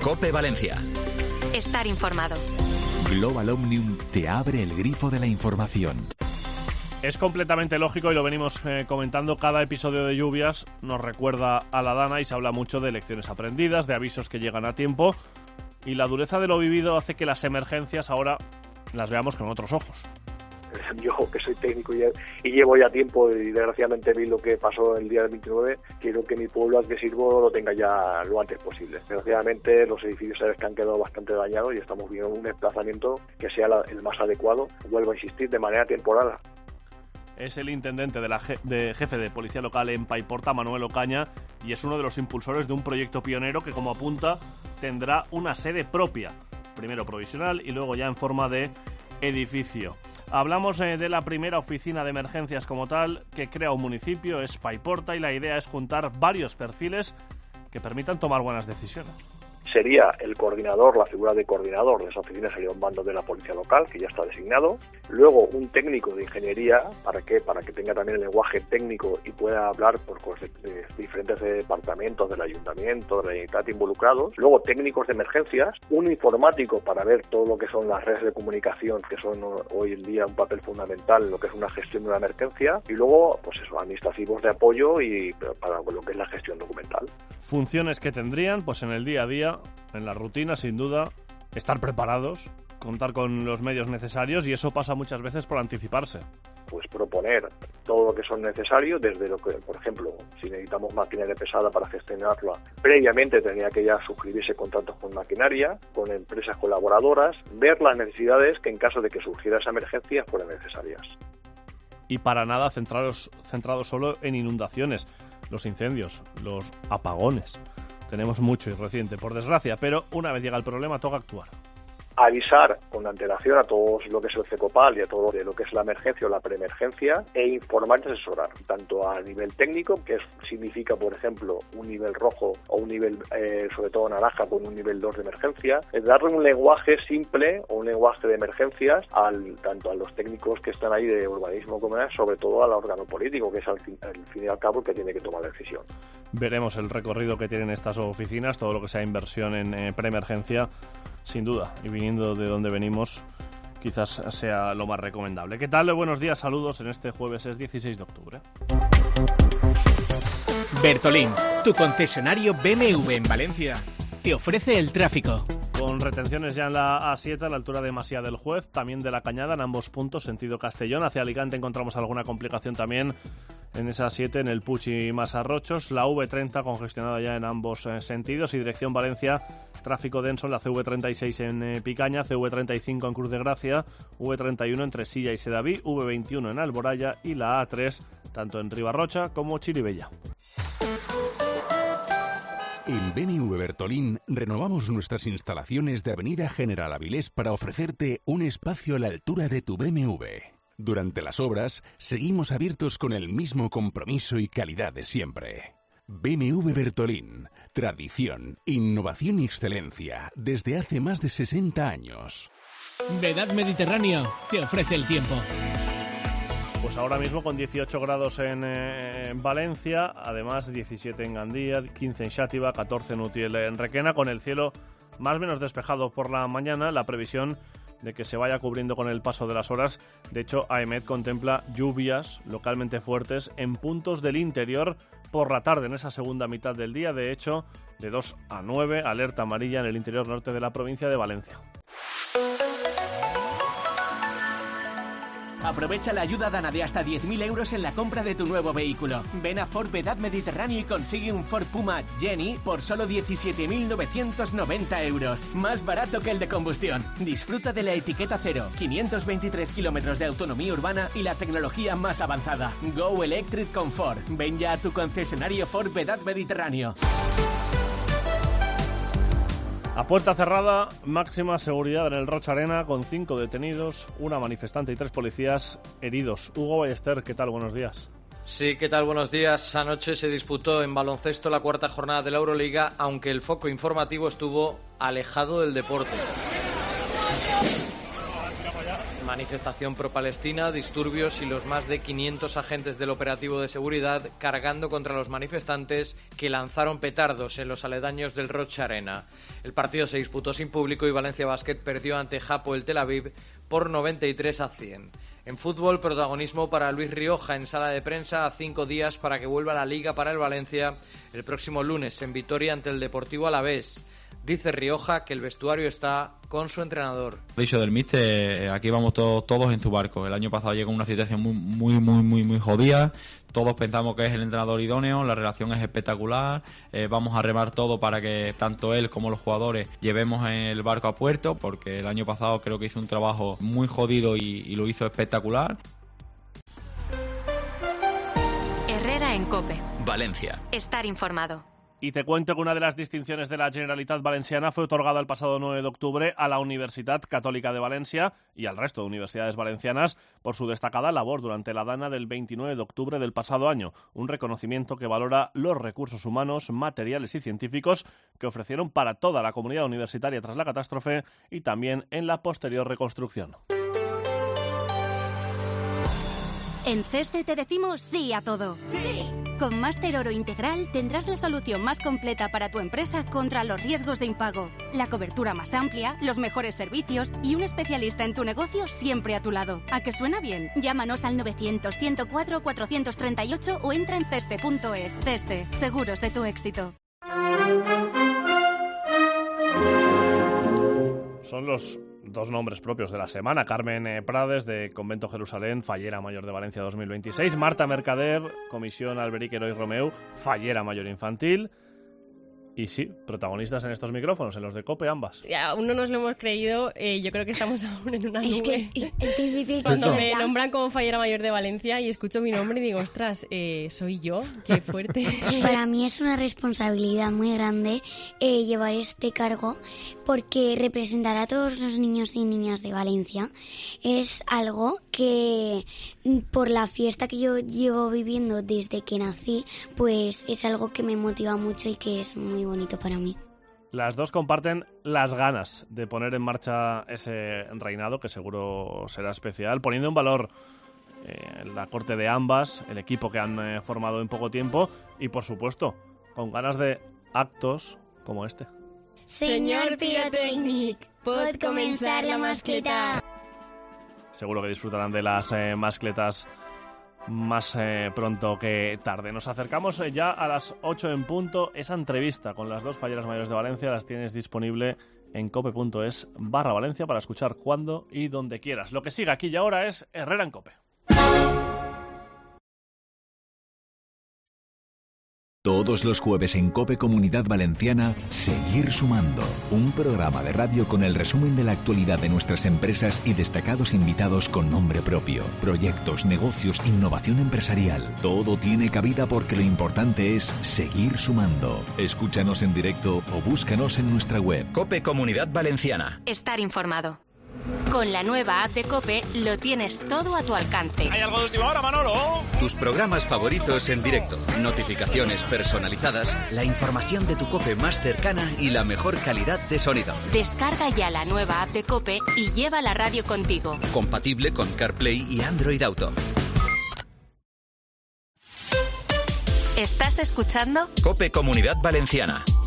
COPE Valencia. Estar informado. Global Omnium te abre el grifo de la información. Es completamente lógico y lo venimos comentando. Cada episodio de lluvias nos recuerda a la Dana y se habla mucho de lecciones aprendidas, de avisos que llegan a tiempo, y la dureza de lo vivido hace que las emergencias ahora las veamos con otros ojos. Yo, que soy técnico y llevo ya tiempo y desgraciadamente vi lo que pasó el día del 29, quiero que mi pueblo al que sirvo lo tenga ya lo antes posible. Desgraciadamente los edificios sabes que han quedado bastante dañados y estamos viendo un desplazamiento que sea el más adecuado, vuelvo a insistir, de manera temporal. Es el intendente de jefe de policía local en Paiporta, Manuel Ocaña, y es uno de los impulsores de un proyecto pionero que, como apunta, tendrá una sede propia, primero provisional y luego ya en forma de edificio. Hablamos de la primera oficina de emergencias como tal que crea un municipio, es Paiporta, y la idea es juntar varios perfiles que permitan tomar buenas decisiones. Sería el coordinador, la figura de coordinador de esa oficina sería un mando de la policía local, que ya está designado. Luego un técnico de ingeniería, ¿para qué? Para que tenga también el lenguaje técnico y pueda hablar por de diferentes departamentos del ayuntamiento, de la Generalitat involucrados. Luego técnicos de emergencias, un informático para ver todo lo que son las redes de comunicación, que son hoy en día un papel fundamental en lo que es una gestión de una emergencia. Y luego, pues eso, administrativos de apoyo y para lo que es la gestión documental. Funciones que tendrían, pues en el día a día, en la rutina, sin duda, estar preparados, contar con los medios necesarios, y eso pasa muchas veces por anticiparse. Pues proponer todo lo que son necesarios, desde lo que, por ejemplo, si necesitamos maquinaria pesada para gestionarla, previamente tendría que ya suscribirse contratos con maquinaria, con empresas colaboradoras, ver las necesidades que en caso de que surgiera esa emergencia fueran necesarias. Y para nada centrados solo en inundaciones, los incendios, los apagones. Tenemos mucho y reciente, por desgracia, pero una vez llega el problema toca actuar. Avisar con antelación a todo lo que es el CECOPAL y a todo lo que es la emergencia o la preemergencia, e informar y asesorar, tanto a nivel técnico, que significa, por ejemplo, un nivel rojo o un nivel, sobre todo naranja, con un nivel 2 de emergencia, es darle un lenguaje simple o un lenguaje de emergencias tanto a los técnicos que están ahí de urbanismo como sobre todo al órgano político, que es al fin y al cabo el que tiene que tomar la decisión. Veremos el recorrido que tienen estas oficinas, todo lo que sea inversión en preemergencia, sin duda, y viniendo de donde venimos, quizás sea lo más recomendable. ¿Qué tal? Buenos días, saludos en este jueves, es 16 de octubre. Bertolín, tu concesionario BMW en Valencia, te ofrece el tráfico. Con retenciones ya en la A7 a la altura de Masía del Juez, también de la Cañada en ambos puntos, sentido Castellón. Hacia Alicante encontramos alguna complicación también en esa A7, en el Puig y Masarrochos. La V30 congestionada ya en ambos sentidos, y dirección Valencia, tráfico denso en la CV36 en Picaña, CV35 en Cruz de Gracia, V31 entre Silla y Sedaví, V21 en Alboraya y la A3 tanto en Ribarrocha como Chiribella. En BMW Bertolín renovamos nuestras instalaciones de Avenida General Avilés para ofrecerte un espacio a la altura de tu BMW. Durante las obras, seguimos abiertos con el mismo compromiso y calidad de siempre. BMW Bertolín, tradición, innovación y excelencia desde hace más de 60 años. Vedad Mediterráneo te ofrece el tiempo. Pues ahora mismo con 18 grados en Valencia, además 17 en Gandía, 15 en Xàtiva, 14 en Utiel en Requena, con el cielo más o menos despejado por la mañana, la previsión de que se vaya cubriendo con el paso de las horas. De hecho, AEMET contempla lluvias localmente fuertes en puntos del interior por la tarde, en esa segunda mitad del día. De hecho, de 2 a 9, alerta amarilla en el interior norte de la provincia de Valencia. Aprovecha la ayuda Dana de hasta 10.000 euros en la compra de tu nuevo vehículo. Ven a Ford Vedad Mediterráneo y consigue un Ford Puma Jenny por solo 17.990 euros. Más barato que el de combustión. Disfruta de la etiqueta cero, 523 kilómetros de autonomía urbana y la tecnología más avanzada. Go Electric con Ford. Ven ya a tu concesionario Ford Vedad Mediterráneo. A puerta cerrada, máxima seguridad en el Rocha Arena, con 5 detenidos, una manifestante y 3 policías heridos. Hugo Ballester, ¿qué tal? Buenos días. Sí, ¿qué tal? Buenos días. Anoche se disputó en baloncesto la cuarta jornada de la Euroliga, aunque el foco informativo estuvo alejado del deporte. Manifestación pro-palestina, disturbios y los más de 500 agentes del operativo de seguridad cargando contra los manifestantes que lanzaron petardos en los aledaños del Rocha Arena. El partido se disputó sin público y Valencia Basket perdió ante Hapoel Tel Aviv por 93-100. En fútbol, protagonismo para Luis Rioja en sala de prensa a 5 días para que vuelva a la Liga para el Valencia el próximo lunes en Vitoria ante el Deportivo Alavés. Dice Rioja que el vestuario está con su entrenador. Dicho del míster, aquí vamos todos en su barco. El año pasado llegó una situación muy jodida. Todos pensamos que es el entrenador idóneo, la relación es espectacular. Vamos a remar todo para que tanto él como los jugadores llevemos el barco a puerto, porque el año pasado creo que hizo un trabajo muy jodido y lo hizo espectacular. Herrera en COPE. Valencia. Estar informado. Y te cuento que una de las distinciones de la Generalitat Valenciana fue otorgada el pasado 9 de octubre a la Universidad Católica de Valencia y al resto de universidades valencianas por su destacada labor durante la Dana del 29 de octubre del pasado año. Un reconocimiento que valora los recursos humanos, materiales y científicos que ofrecieron para toda la comunidad universitaria tras la catástrofe y también en la posterior reconstrucción. En CESCE te decimos sí a todo. ¡Sí! Con Máster Oro Integral tendrás la solución más completa para tu empresa contra los riesgos de impago. La cobertura más amplia, los mejores servicios y un especialista en tu negocio siempre a tu lado. ¿A que suena bien? Llámanos al 900-104-438 o entra en cesce.es. CESCE, seguros de tu éxito. Son los dos nombres propios de la semana. Carmen Prades, de Convento Jerusalén, fallera mayor de Valencia 2026. Marta Mercader, Comisión Alberic Heroi Romeu, fallera mayor infantil. Y sí, protagonistas en estos micrófonos, en los de COPE, ambas. Aún no nos lo hemos creído, yo creo que estamos aún en una nube. Es que es difícil. Cuando me nombran como fallera mayor de Valencia y escucho mi nombre y digo, ostras, ¿soy yo? Qué fuerte. Para mí es una responsabilidad muy grande llevar este cargo, porque representar a todos los niños y niñas de Valencia es algo que, por la fiesta que yo llevo viviendo desde que nací, pues es algo que me motiva mucho y que es muy bonito para mí. Las dos comparten las ganas de poner en marcha ese reinado, que seguro será especial, poniendo en valor la corte de ambas, el equipo que han formado en poco tiempo y, por supuesto, con ganas de actos como este. Señor Pirotècnic, ¿puedo comenzar la mascleta? Seguro que disfrutarán de las mascletas más pronto que tarde. Nos acercamos ya a las 8 en punto. Esa entrevista con las dos falleras mayores de Valencia las tienes disponible en cope.es/Valencia para escuchar cuando y donde quieras. Lo que sigue aquí y ahora es Herrera en COPE. Todos los jueves en COPE Comunidad Valenciana, Seguir Sumando, un programa de radio con el resumen de la actualidad de nuestras empresas y destacados invitados con nombre propio, proyectos, negocios, innovación empresarial. Todo tiene cabida porque lo importante es seguir sumando. Escúchanos en directo o búscanos en nuestra web. COPE Comunidad Valenciana. Estar informado. Con la nueva app de COPE lo tienes todo a tu alcance. ¿Hay algo de última hora, Manolo? Tus programas favoritos en directo, notificaciones personalizadas, la información de tu COPE más cercana y la mejor calidad de sonido. Descarga ya la nueva app de COPE y lleva la radio contigo. Compatible con CarPlay y Android Auto. ¿Estás escuchando? COPE Comunidad Valenciana.